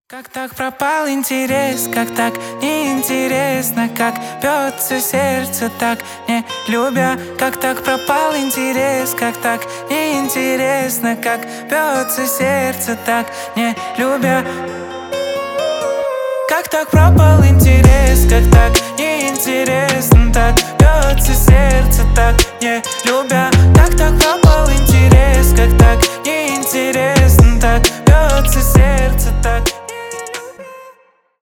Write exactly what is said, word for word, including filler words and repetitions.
Как так пропал интерес, как так неинтересно, как бьется сердце, так не любя. Как так пропал интерес, как так неинтересно, как бьется сердце, так не любя. Как так пропал интерес, как так неинтересно, так бьется сердце, так не любя.